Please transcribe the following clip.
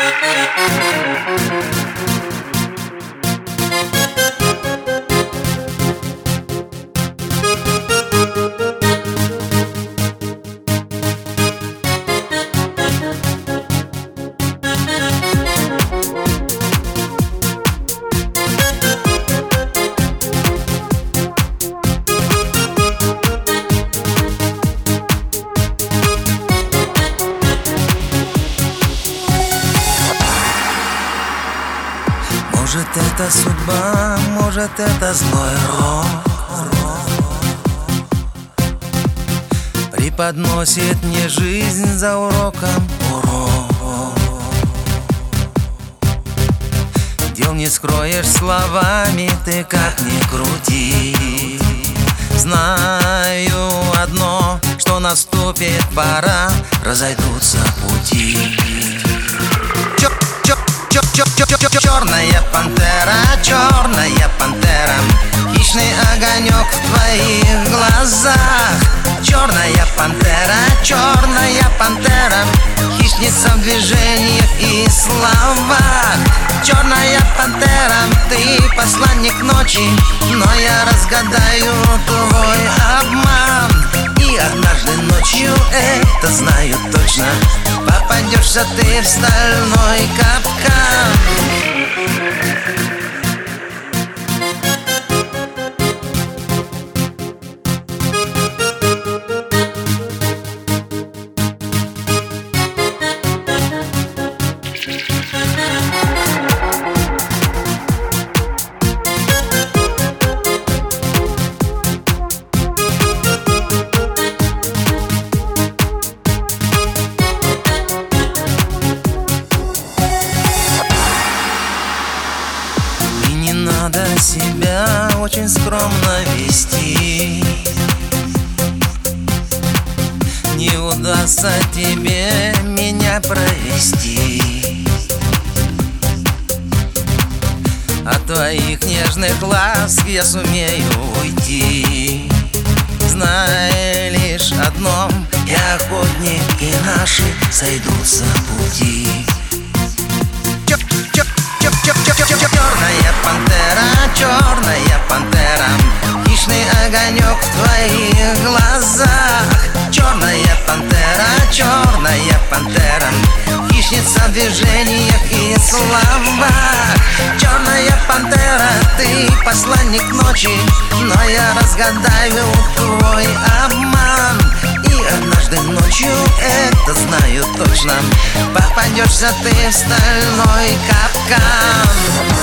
Может, это судьба, может, это злой рок преподносит мне жизнь за уроком урок. Дел не скроешь словами, ты как ни крути. Знаю одно, что наступит пора, разойдутся пути. Черная пантера, хищный огонек в твоих глазах. Черная пантера, хищница в движениях и словах. Черная пантера, ты посланник ночи, но я разгадаю твой обман. И однажды ночью, это знаю точно, попадешься ты в стальной капкан. Надо себя очень скромно вести. Не удастся тебе меня провести. От твоих нежных ласк я сумею уйти. Знай лишь одном, я охотник, и наши сойдутся пути. Черная пантера, хищный огонек в твоих глазах. Черная пантера, хищница в движениях и словах. Черная пантера, ты посланник ночи, но я разгадаю твой обман. И однажды ночью, это знаю точно, попадешься ты в стальной капкан.